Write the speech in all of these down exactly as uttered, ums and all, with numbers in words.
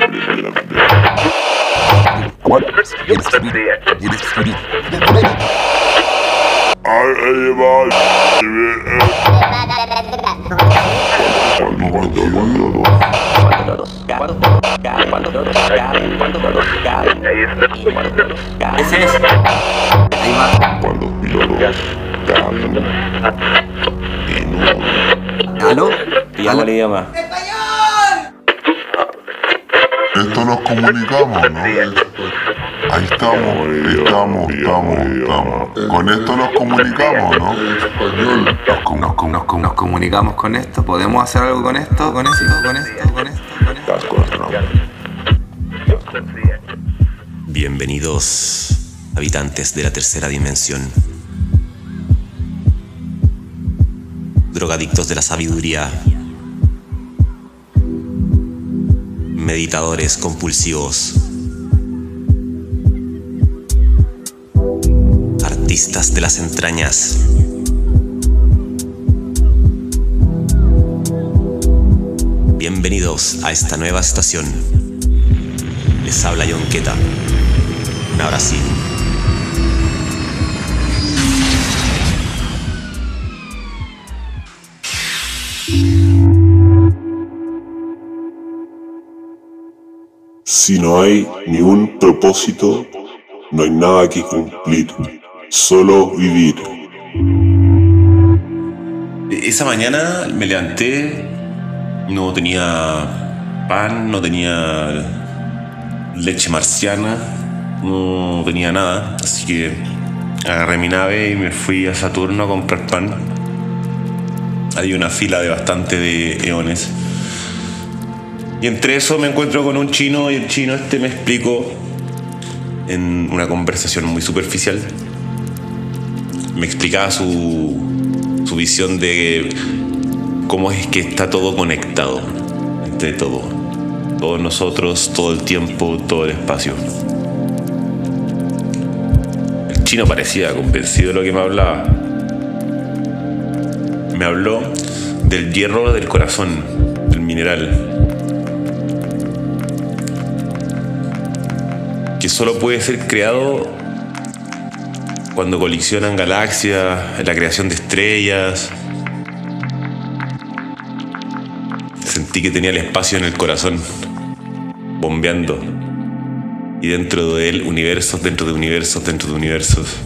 Ese es. Ahí va. Cuando pilotos cantan en un... ¿Aló? ¿Y ¿Cómo aló? le llama? Esto nos comunicamos, ¿no? Ahí estamos, estamos, estamos, estamos. Con esto nos comunicamos, ¿no? Nos, com- nos, com- nos, com- nos comunicamos con esto. ¿Podemos hacer algo con esto? ¿Con esto? ¿Con esto? ¿Con esto? ¿Con esto? Estás con otro nombre. Bienvenidos, habitantes de la tercera dimensión. Drogadictos de la sabiduría. Meditadores compulsivos. Artistas de las entrañas. Bienvenidos a esta nueva estación. Les habla John Queta. Ahora sí. Si no hay ni un propósito, no hay nada que cumplir, solo vivir. Esa mañana me levanté, no tenía pan, no tenía leche marciana, no tenía nada, así que agarré mi nave y me fui a Saturno a comprar pan. Hay una fila de bastante de eones. Y entre eso me encuentro con un chino y el chino este me explicó en una conversación muy superficial. Me explicaba su, su visión de cómo es que está todo conectado entre todo. Todos nosotros, todo el tiempo, todo el espacio. El chino parecía convencido de lo que me hablaba. Me habló del hierro del corazón, del mineral, que solo puede ser creado cuando colisionan galaxias, en la creación de estrellas. Sentí que tenía el espacio en el corazón, bombeando, y dentro de él universos, dentro de universos, dentro de universos.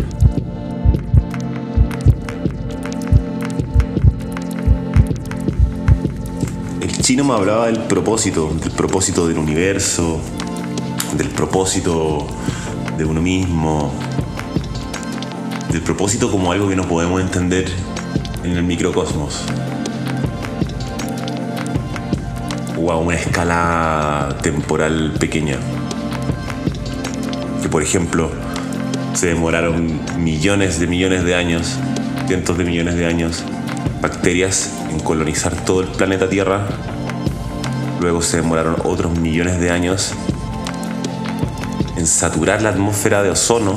El chino me hablaba del propósito, del propósito del universo, del propósito de uno mismo, del propósito como algo que no podemos entender en el microcosmos o a una escala temporal pequeña. Que por ejemplo se demoraron millones de millones de años, cientos de millones de años, bacterias en colonizar todo el planeta Tierra. Luego se demoraron otros millones de años en saturar la atmósfera de ozono,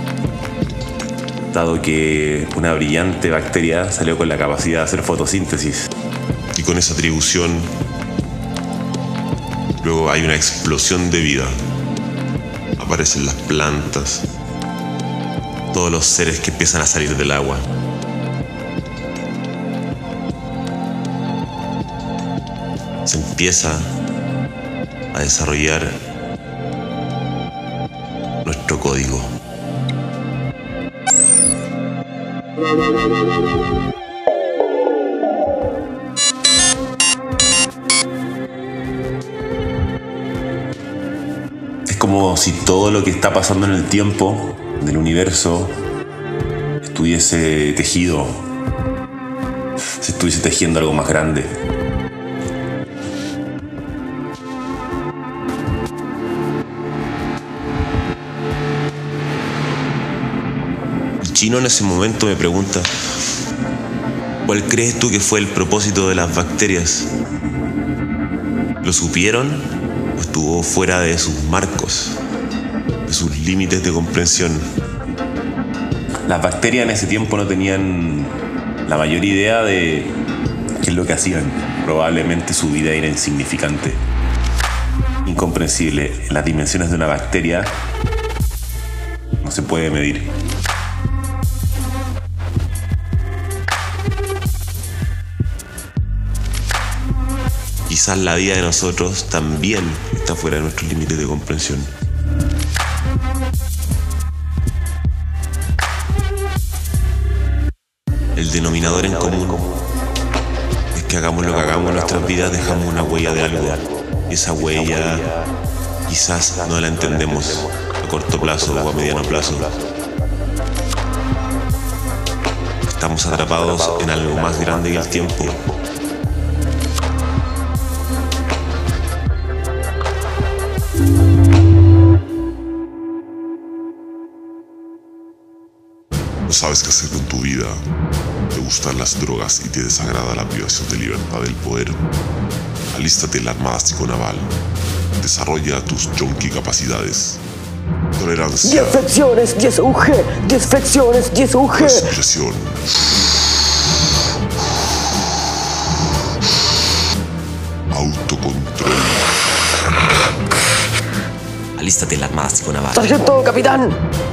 dado que una brillante bacteria salió con la capacidad de hacer fotosíntesis. Y con esa atribución, luego hay una explosión de vida. Aparecen las plantas, Todos los seres que empiezan a salir del agua. Se empieza a desarrollar nuestro código. Es como si todo lo que está pasando en el tiempo del universo estuviese tejido, se estuviese tejiendo algo más grande. El chino en ese momento me pregunta: ¿cuál crees tú que fue el propósito de las bacterias? ¿Lo supieron o estuvo fuera de sus marcos, de sus límites de comprensión? Las bacterias en ese tiempo no tenían la mayor idea de qué es lo que hacían. Probablemente su vida era insignificante. incomprensible. Las dimensiones de una bacteria no se puede medir. Quizás la vida de nosotros también está fuera de nuestros límites de comprensión. El denominador en común es que hagamos lo que hagamos en nuestras vidas, dejamos una huella de algo. Y esa huella quizás no la entendemos a corto plazo o a mediano plazo. Estamos atrapados en algo más grande que el tiempo. No sabes qué hacer con tu vida. Te gustan las drogas y te desagrada la privación de libertad del poder. Alístate en la Armada Psiconaval. Desarrolla tus yonki capacidades. Tolerancia. diez flexiones, diez U G. diez flexiones, diez U G. Respiración. Autocontrol. Alístate en la Armada Psiconaval. Sargento, capitán.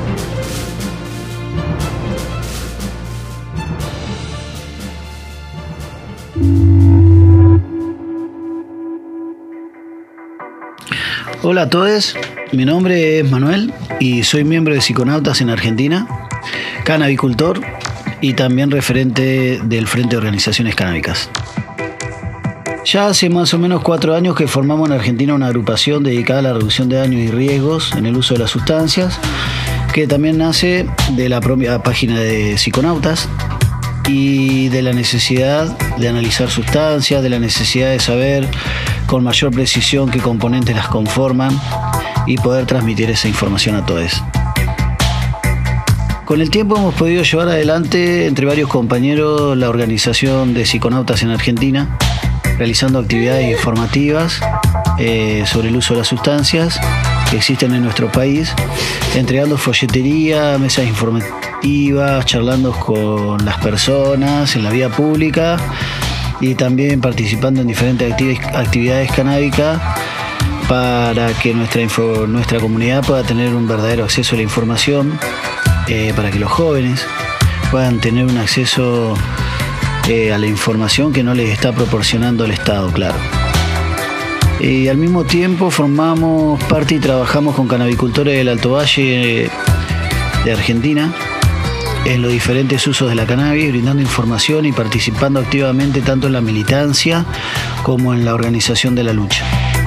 Hola a todos, mi nombre es Manuel y soy miembro de Psiconautas en Argentina, canabicultor y también referente del Frente de Organizaciones Canábicas. Ya hace más o menos cuatro años que formamos en Argentina una agrupación dedicada a la reducción de daños y riesgos en el uso de las sustancias, que también nace de la propia página de Psiconautas y de la necesidad de analizar sustancias, de la necesidad de saber con mayor precisión qué componentes las conforman y poder transmitir esa información a todos. Con el tiempo hemos podido llevar adelante entre varios compañeros la organización de Psiconautas en Argentina, realizando actividades informativas eh, sobre el uso de las sustancias que existen en nuestro país, entregando folletería, mesas informativas, charlando con las personas en la vía pública y también participando en diferentes actividades canábicas para que nuestra, info, nuestra comunidad pueda tener un verdadero acceso a la información, eh, para que los jóvenes puedan tener un acceso eh, a la información que no les está proporcionando el Estado, claro. Y al mismo tiempo formamos parte y trabajamos con canabicultores del Alto Valle de Argentina en los diferentes usos de la cannabis, brindando información y participando activamente tanto en la militancia como en la organización de la lucha.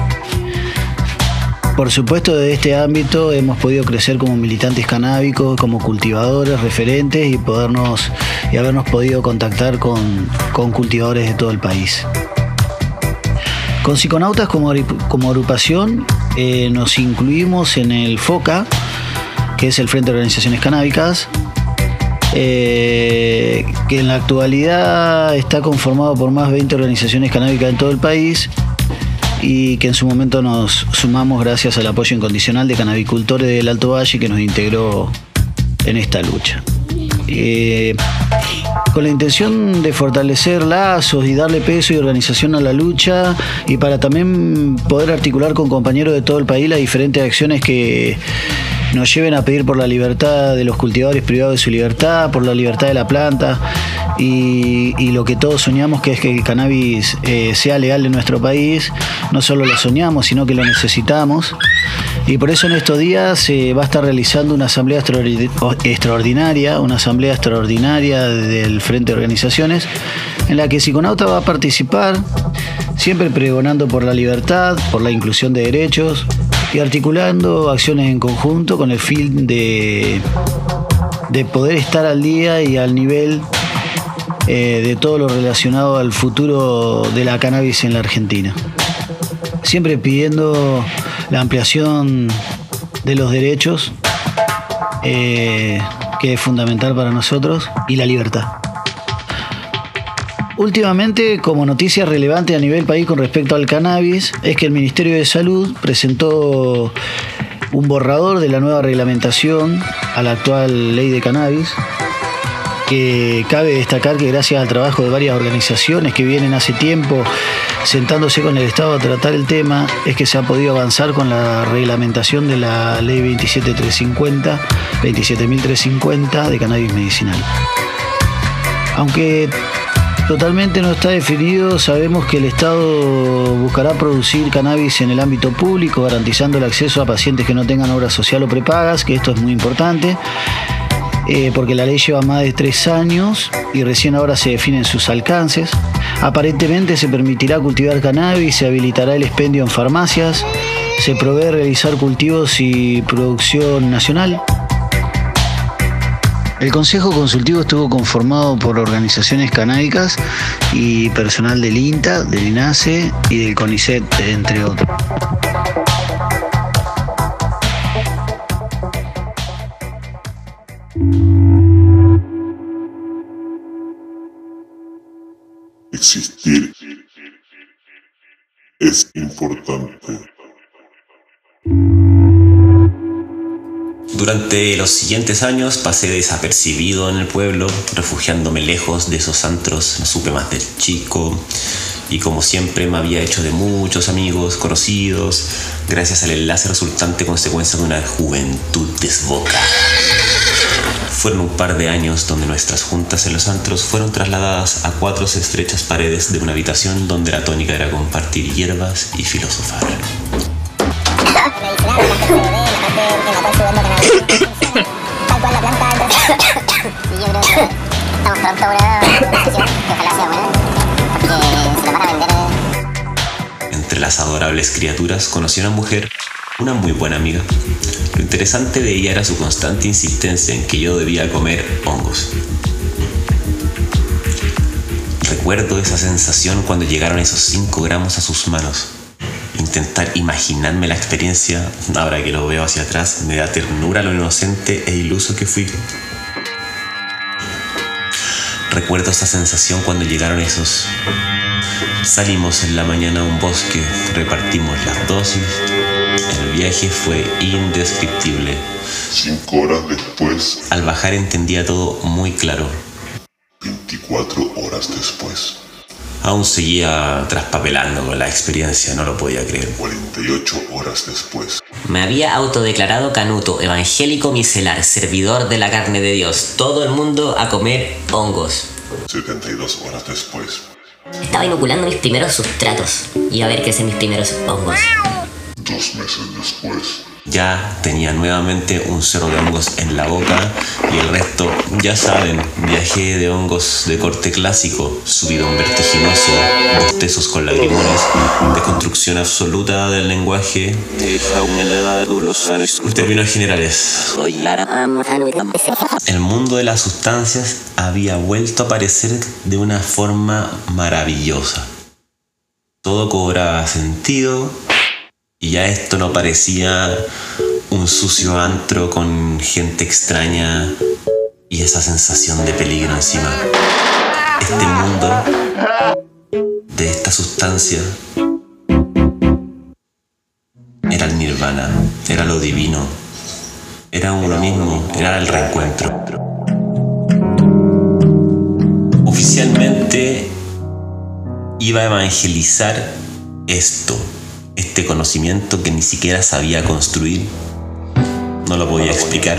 Por supuesto, desde este ámbito hemos podido crecer como militantes canábicos, como cultivadores, referentes y podernos y habernos podido contactar con, con cultivadores de todo el país. Con Psiconautas como, como agrupación eh, nos incluimos en el FOCA, que es el Frente de Organizaciones Canábicas, Eh, que en la actualidad está conformado por más de veinte organizaciones canábicas en todo el país y que en su momento nos sumamos gracias al apoyo incondicional de canabicultores del Alto Valle que nos integró en esta lucha. Eh, con la intención de fortalecer lazos y darle peso y organización a la lucha y para también poder articular con compañeros de todo el país las diferentes acciones que nos lleven a pedir por la libertad de los cultivadores privados de su libertad, por la libertad de la planta y, y lo que todos soñamos, que es que el cannabis eh, sea legal en nuestro país. No solo lo soñamos, sino que lo necesitamos. Y por eso en estos días se eh, va a estar realizando una asamblea extraordinaria, una asamblea extraordinaria del Frente de Organizaciones, en la que Psiconauta va a participar, siempre pregonando por la libertad, por la inclusión de derechos, y articulando acciones en conjunto con el fin de, de poder estar al día y al nivel eh, de todo lo relacionado al futuro de la cannabis en la Argentina. Siempre pidiendo la ampliación de los derechos, eh, que es fundamental para nosotros, y la libertad. Últimamente, como noticia relevante a nivel país con respecto al cannabis, es que el Ministerio de Salud presentó un borrador de la nueva reglamentación a la actual ley de cannabis, que cabe destacar que gracias al trabajo de varias organizaciones que vienen hace tiempo sentándose con el Estado a tratar el tema, es que se ha podido avanzar con la reglamentación de la ley veintisiete mil trescientos cincuenta, veintisiete mil trescientos cincuenta de cannabis medicinal. Aunque totalmente no está definido, sabemos que el Estado buscará producir cannabis en el ámbito público, garantizando el acceso a pacientes que no tengan obra social o prepagas, que esto es muy importante, eh, porque la ley lleva más de tres años y recién ahora se definen sus alcances. Aparentemente se permitirá cultivar cannabis, se habilitará el expendio en farmacias, se prevé realizar cultivos y producción nacional. El Consejo Consultivo estuvo conformado por organizaciones canábicas y personal del INTA, del INASE y del CONICET, entre otros. Existir es importante. Durante los siguientes años pasé desapercibido en el pueblo, refugiándome lejos de esos antros. No supe más del chico y, como siempre, me había hecho de muchos amigos conocidos gracias al enlace resultante consecuencia de una juventud desbocada. Fueron un par de años donde nuestras juntas en los antros fueron trasladadas a cuatro estrechas paredes de una habitación donde la tónica era compartir hierbas y filosofar. Entre las adorables criaturas conocí a una mujer, una muy buena amiga. Lo interesante de ella era su constante insistencia en que yo debía comer hongos. Recuerdo esa sensación cuando llegaron esos cinco gramos a sus manos. Intentar imaginarme la experiencia, ahora que lo veo hacia atrás, me da ternura lo inocente e iluso que fui. Recuerdo esa sensación cuando llegaron esos. Salimos en la mañana a un bosque, repartimos las dosis. El viaje fue indescriptible. Cinco horas después. Al bajar entendía todo muy claro. Veinticuatro horas después. Aún seguía traspapelando con la experiencia, no lo podía creer. Cuarenta y ocho horas después. Me había autodeclarado canuto, evangélico micelar, servidor de la carne de Dios. Todo el mundo a comer hongos. Setenta y dos horas después. Estaba inoculando mis primeros sustratos y a ver qué hacen mis primeros hongos. Dos meses después. Ya tenía nuevamente un cerro de hongos en la boca y el resto, ya saben, viajé de hongos de corte clásico, subidón vertiginoso, bostezos con lagrimones, deconstrucción absoluta del lenguaje, términos generales. El mundo de las sustancias había vuelto a aparecer de una forma maravillosa. Todo cobraba sentido. Y ya esto no parecía un sucio antro con gente extraña y esa sensación de peligro encima. Este mundo de esta sustancia era el nirvana, era lo divino, era uno mismo, era el reencuentro. Oficialmente iba a evangelizar esto. Este conocimiento que ni siquiera sabía construir, no lo podía explicar.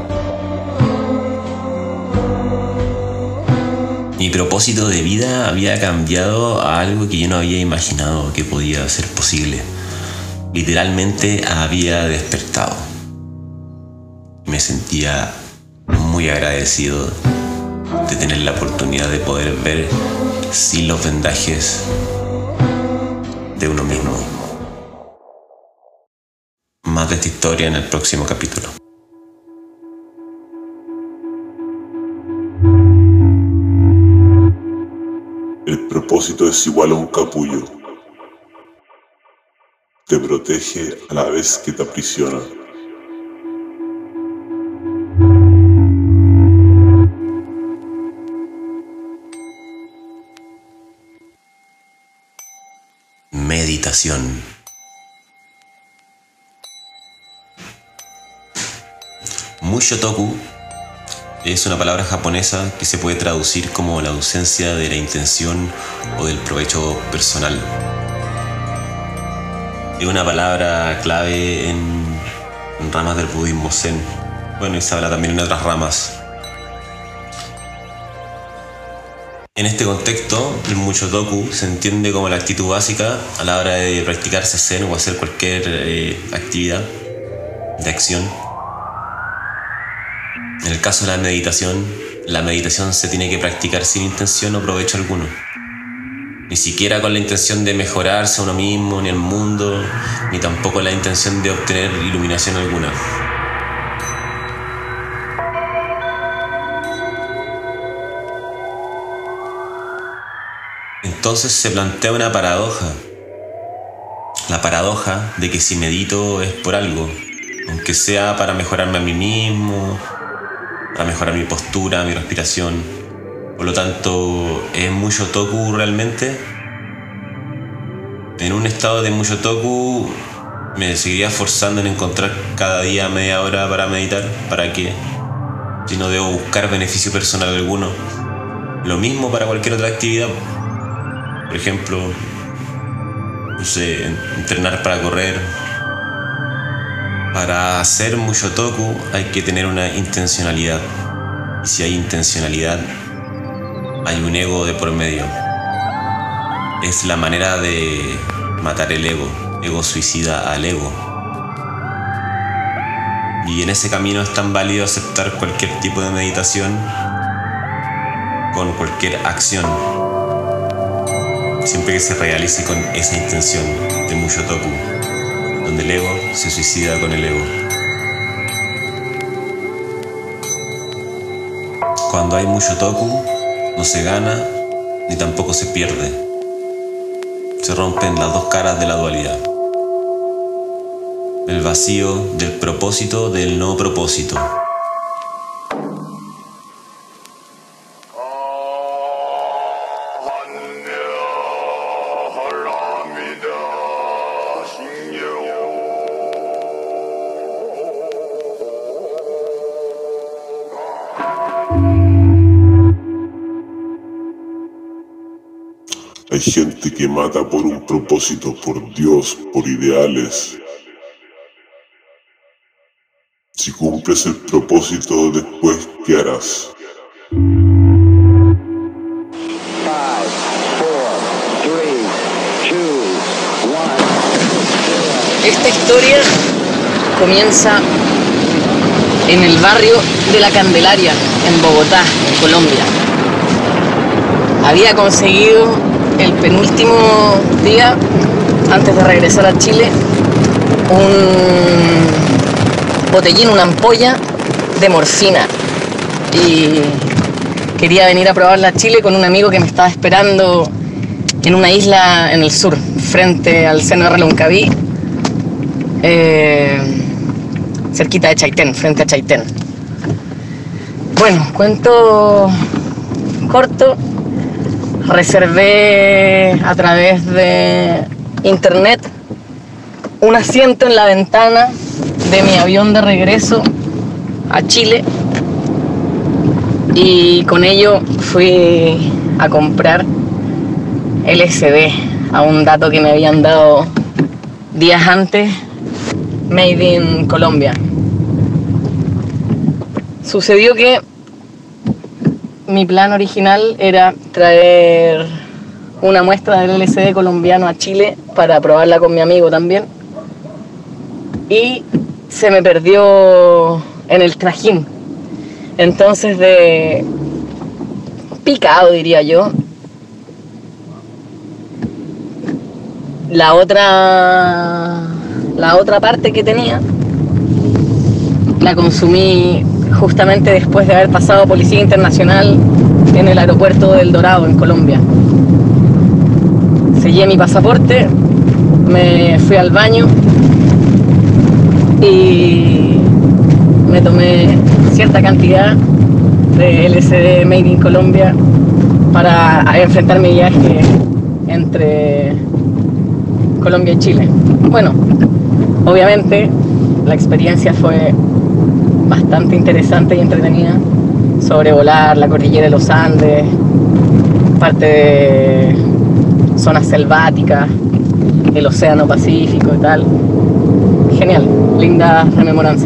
Mi propósito de vida había cambiado a algo que yo no había imaginado que podía ser posible. Literalmente había despertado. Me sentía muy agradecido de tener la oportunidad de poder ver sin los vendajes de uno mismo. Más de esta historia en el próximo capítulo. El propósito es igual a un capullo. Te protege a la vez que te aprisiona. Meditación. Mushotoku Es una palabra japonesa que se puede traducir como la ausencia de la intención o del provecho personal. Es una palabra clave en, en ramas del budismo zen. Bueno, y se habla también en otras ramas. En este contexto, el Mushotoku se entiende como la actitud básica a la hora de practicarse zen o hacer cualquier eh, actividad de acción. En el caso de la meditación, la meditación se tiene que practicar sin intención o provecho alguno. Ni siquiera con la intención de mejorarse a uno mismo, ni el mundo, ni tampoco la intención de obtener iluminación alguna. Entonces se plantea una paradoja. La paradoja de que si medito es por algo, aunque sea para mejorarme a mí mismo, para mejorar mi postura, mi respiración. Por lo tanto, ¿es Mushotoku realmente? En un estado de Mushotoku me seguiría esforzando en encontrar cada día media hora para meditar. ¿Para qué? Si no debo buscar beneficio personal alguno. Lo mismo para cualquier otra actividad. Por ejemplo, no sé, entrenar para correr. Para hacer Mushotoku hay que tener una intencionalidad. Y si hay intencionalidad, hay un ego de por medio. Es la manera de matar el ego. Ego suicida al ego. Y en ese camino es tan válido aceptar cualquier tipo de meditación con cualquier acción, siempre que se realice con esa intención de Mushotoku, donde el ego se suicida con el ego. Cuando hay Mushotoku, no se gana ni tampoco se pierde. Se rompen las dos caras de la dualidad. El vacío del propósito del no propósito. Hay gente que mata por un propósito, por Dios, por ideales. Si cumples el propósito, después, ¿qué harás? Esta historia comienza en el barrio de La Candelaria, en Bogotá, en Colombia. Había conseguido el penúltimo día, antes de regresar a Chile, un botellín, una ampolla de morfina. Y quería venir a probarla a Chile con un amigo que me estaba esperando en una isla en el sur, frente al seno de Reloncaví, eh, cerquita de Chaitén, frente a Chaitén. Bueno, cuento corto. Reservé a través de internet un asiento en la ventana de mi avión de regreso a Chile y con ello fui a comprar L S D a un dato que me habían dado días antes, Made in Colombia. Sucedió que mi plan original era traer una muestra del L S D colombiano a Chile para probarla con mi amigo también. Y se me perdió en el trajín. Entonces, de picado, diría yo, la otra, la otra parte que tenía la consumí justamente después de haber pasado Policía Internacional en el aeropuerto del Dorado, en Colombia. Sellé mi pasaporte, me fui al baño y me tomé cierta cantidad de L S D Made in Colombia para enfrentar mi viaje entre Colombia y Chile. Bueno, obviamente la experiencia fue bastante interesante y entretenida. sobrevolar la cordillera de los Andes, parte de zonas selváticas, el océano Pacífico y tal. Genial, linda rememoranza.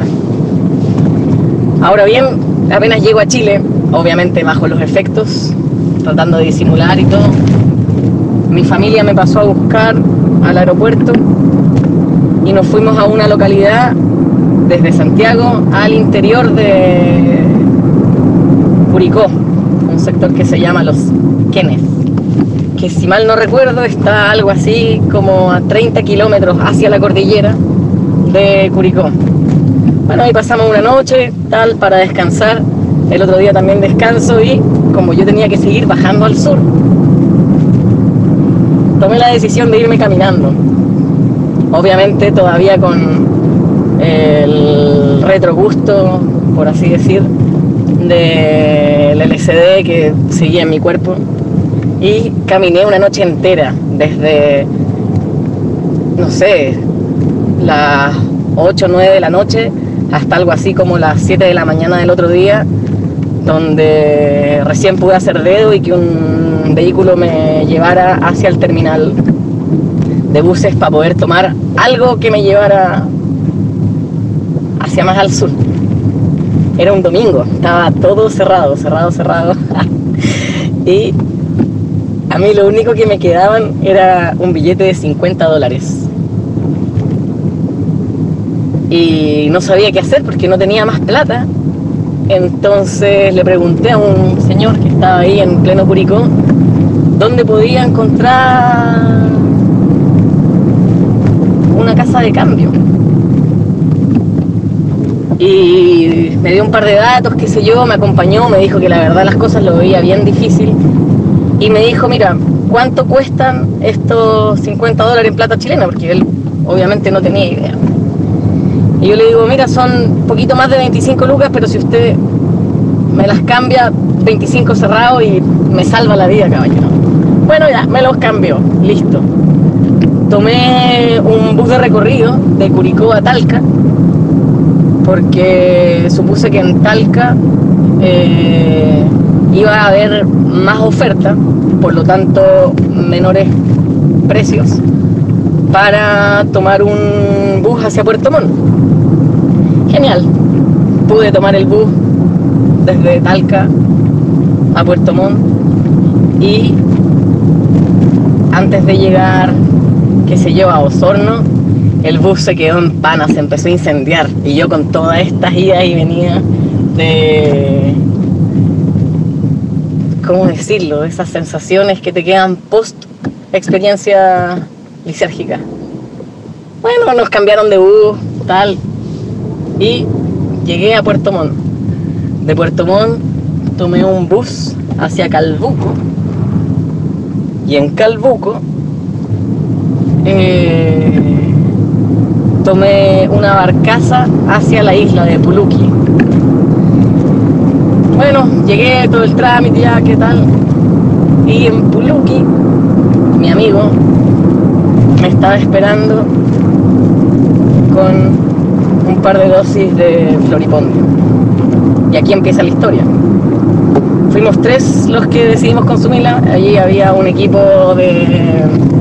Ahora bien, apenas llego a Chile, obviamente bajo los efectos, tratando de disimular y todo, mi familia me pasó a buscar al aeropuerto y nos fuimos a una localidad desde Santiago al interior de Curicó, un sector que se llama Los Quenes, que si mal no recuerdo está algo así como a treinta kilómetros hacia la cordillera de Curicó. Bueno, ahí pasamos una noche, tal, para descansar. El otro día también descanso y como yo tenía que seguir bajando al sur, tomé la decisión de irme caminando. Obviamente todavía con el retrogusto, por así decir, del L S D que seguía en mi cuerpo. Y caminé una noche entera, desde, no sé, las ocho o nueve de la noche hasta algo así como las siete de la mañana del otro día, donde recién pude hacer dedo y que un vehículo me llevara hacia el terminal de buses para poder tomar algo que me llevara hacia más al sur. Era un domingo, estaba todo cerrado, cerrado, cerrado. Y a mí lo único que me quedaban era un billete de cincuenta dólares. Y no sabía qué hacer porque no tenía más plata. Entonces le pregunté a un señor que estaba ahí en pleno Curicó dónde podía encontrar una casa de cambio. Y me dio un par de datos, qué sé yo, me acompañó, me dijo que la verdad las cosas lo veía bien difícil. Y me dijo, mira, ¿cuánto cuestan estos cincuenta dólares en plata chilena? Porque él obviamente no tenía idea. Y yo le digo, mira, son un poquito más de veinticinco lucas, pero si usted me las cambia, veinticinco cerrados y me salva la vida, caballero. Bueno, ya, me los cambió, listo. Tomé un bus de recorrido de Curicó a Talca, porque supuse que en Talca eh, iba a haber más oferta, por lo tanto menores precios, para tomar un bus hacia Puerto Montt. Genial, pude tomar el bus desde Talca a Puerto Montt y antes de llegar, qué sé yo, a Osorno, el bus se quedó en panas, se empezó a incendiar y yo con todas estas idas y venidas de, ¿cómo decirlo?, de esas sensaciones que te quedan post experiencia lisérgica. Bueno, nos cambiaron de bus, tal, y llegué a Puerto Montt. De Puerto Montt tomé un bus hacia Calbuco y en Calbuco eh, tomé una barcaza hacia la isla de Puluqui. Bueno, llegué, todo el trámite ya, ¿qué tal? Y en Puluqui mi amigo me estaba esperando con un par de dosis de floripondio. Y aquí empieza la historia. Fuimos tres los que decidimos consumirla. Allí había un equipo de...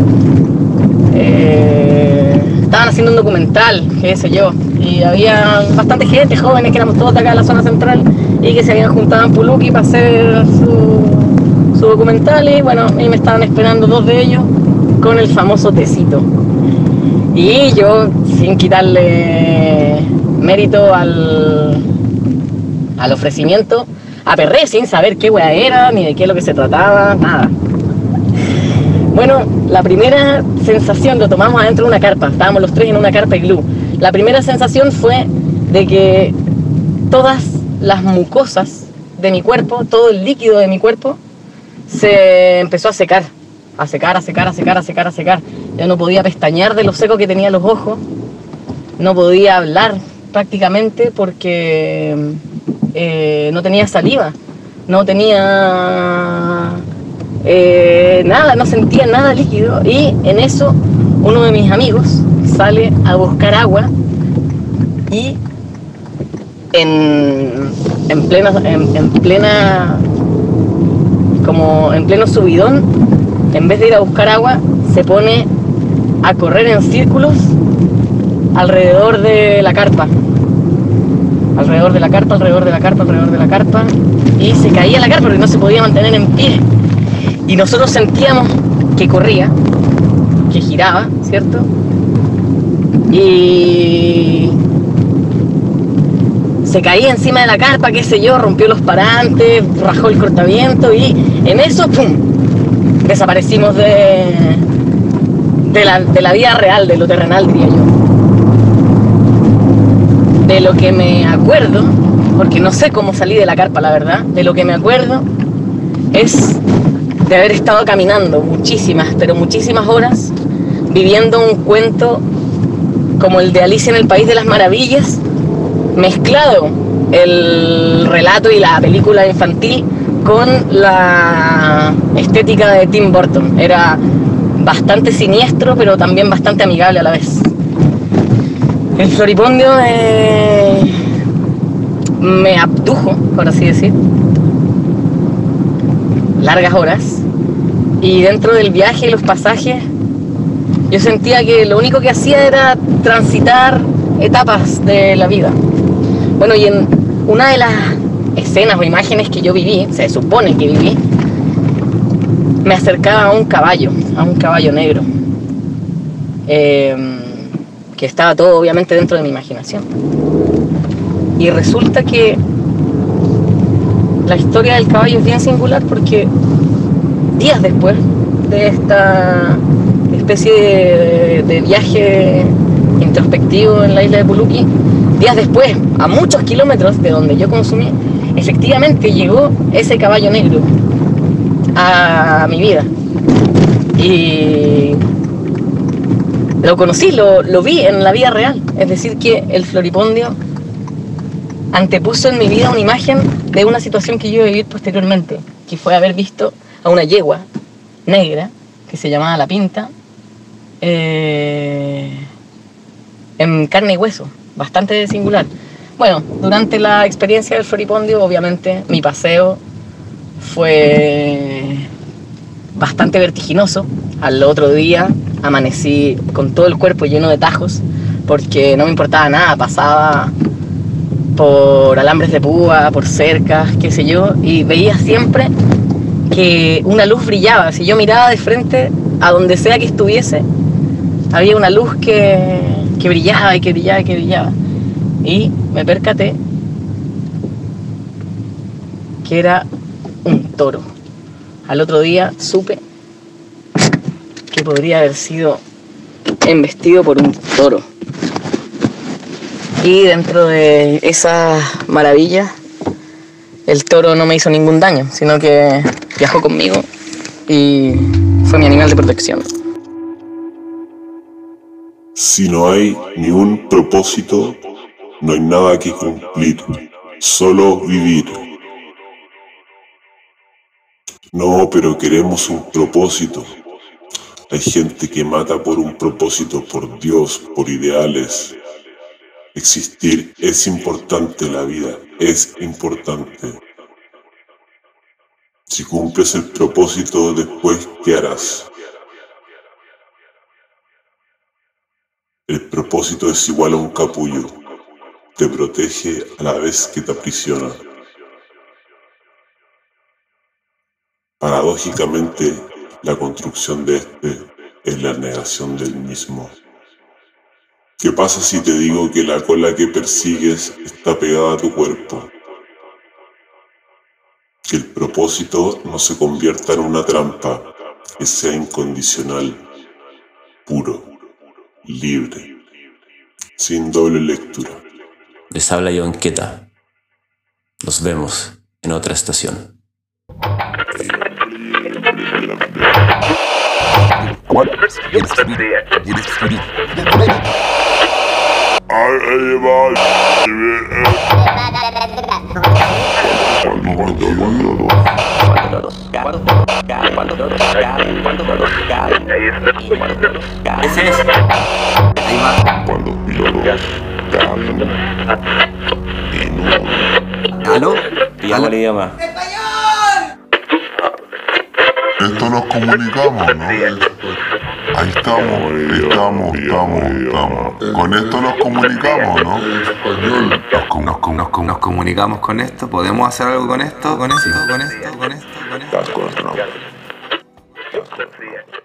Eh, estaban haciendo un documental, qué sé yo. Y había bastante gente, jóvenes, que éramos todos de acá de la zona central, y que se habían juntado en Puluqui para hacer su, su documental. Y bueno, y me estaban esperando dos de ellos con el famoso tecito. Y yo, sin quitarle mérito al, al ofrecimiento, aperré sin saber qué wea era, ni de qué es lo que se trataba, nada. Bueno, la primera sensación, lo tomamos adentro de una carpa, estábamos los tres en una carpa iglú. La primera sensación fue de que todas las mucosas de mi cuerpo, todo el líquido de mi cuerpo, se empezó a secar. A secar, a secar, a secar, a secar, a secar. Yo no podía pestañear de lo seco que tenía los ojos. No podía hablar prácticamente porque eh, no tenía saliva. No tenía eh, nada, no sentía nada líquido. Y en eso uno de mis amigos sale a buscar agua y en, en plena, en, en plena, como en pleno subidón, en vez de ir a buscar agua, se pone a correr en círculos alrededor de la carpa. Alrededor de la carpa, alrededor de la carpa, alrededor de la carpa. Y se caía la carpa porque no se podía mantener en pie. Y nosotros sentíamos que corría, que giraba, ¿cierto? Y se caía encima de la carpa, qué sé yo, rompió los parantes, rajó el cortaviento y en eso, ¡pum!, desaparecimos de, de, la, de la vida real, de lo terrenal, diría yo. De lo que me acuerdo, porque no sé cómo salí de la carpa, la verdad, de lo que me acuerdo es de haber estado caminando muchísimas, pero muchísimas horas, viviendo un cuento como el de Alicia en el País de las Maravillas, mezclado el relato y la película infantil con la estética de Tim Burton. Era bastante siniestro, pero también bastante amigable a la vez. El floripondio eh, me abdujo, por así decir, largas horas, y dentro del viaje y los pasajes yo sentía que lo único que hacía era transitar etapas de la vida. Bueno, y en una de las escenas o imágenes que yo viví, se supone que viví, me acercaba a un caballo, a un caballo negro, eh, que estaba todo obviamente dentro de mi imaginación. Y resulta que la historia del caballo es bien singular porque días después de esta especie de, de viaje introspectivo en la isla de Puluki, días después, a muchos kilómetros de donde yo consumí, efectivamente llegó ese caballo negro a mi vida. Y lo conocí, lo, lo vi en la vida real. Es decir, que el floripondio antepuso en mi vida una imagen de una situación que yo iba a vivir posteriormente, que fue haber visto a una yegua negra que se llamaba La Pinta, eh, en carne y hueso, bastante singular. Bueno, durante la experiencia del floripondio, obviamente, mi paseo fue bastante vertiginoso. Al otro día amanecí con todo el cuerpo lleno de tajos, porque no me importaba nada, pasaba por alambres de púa, por cercas, qué sé yo, y veía siempre que una luz brillaba. Si yo miraba de frente, a donde sea que estuviese, había una luz que, que brillaba y que brillaba y que brillaba. Y me percaté que era un toro. Al otro día supe que podría haber sido embestido por un toro. Y dentro de esa maravilla, el toro no me hizo ningún daño, sino que viajó conmigo y fue mi animal de protección. Si no hay ni un propósito, no hay nada que cumplir, solo vivir. No, pero queremos un propósito. Hay gente que mata por un propósito, por Dios, por ideales. Existir es importante, la vida es importante. Si cumples el propósito, después, ¿qué harás? El propósito es igual a un capullo. Te protege a la vez que te aprisiona. Paradójicamente, la construcción de este es la negación del mismo. ¿Qué pasa si te digo que la cola que persigues está pegada a tu cuerpo? Que el propósito no se convierta en una trampa, que sea incondicional, puro, libre, sin doble lectura. Les habla John Queta. Nos vemos en otra estación. Ese es. Ahí va. Cuando los pilotos caen en ¿Aló? Te llamo el idioma. Esto nos comunicamos, ¿no? Ahí estamos, estamos, estamos, estamos. Con esto nos comunicamos, ¿no? Nos, com- nos, com- nos, com- nos comunicamos con esto. ¿Podemos hacer algo con esto? Con esto, con esto, con esto, con esto. That's gonna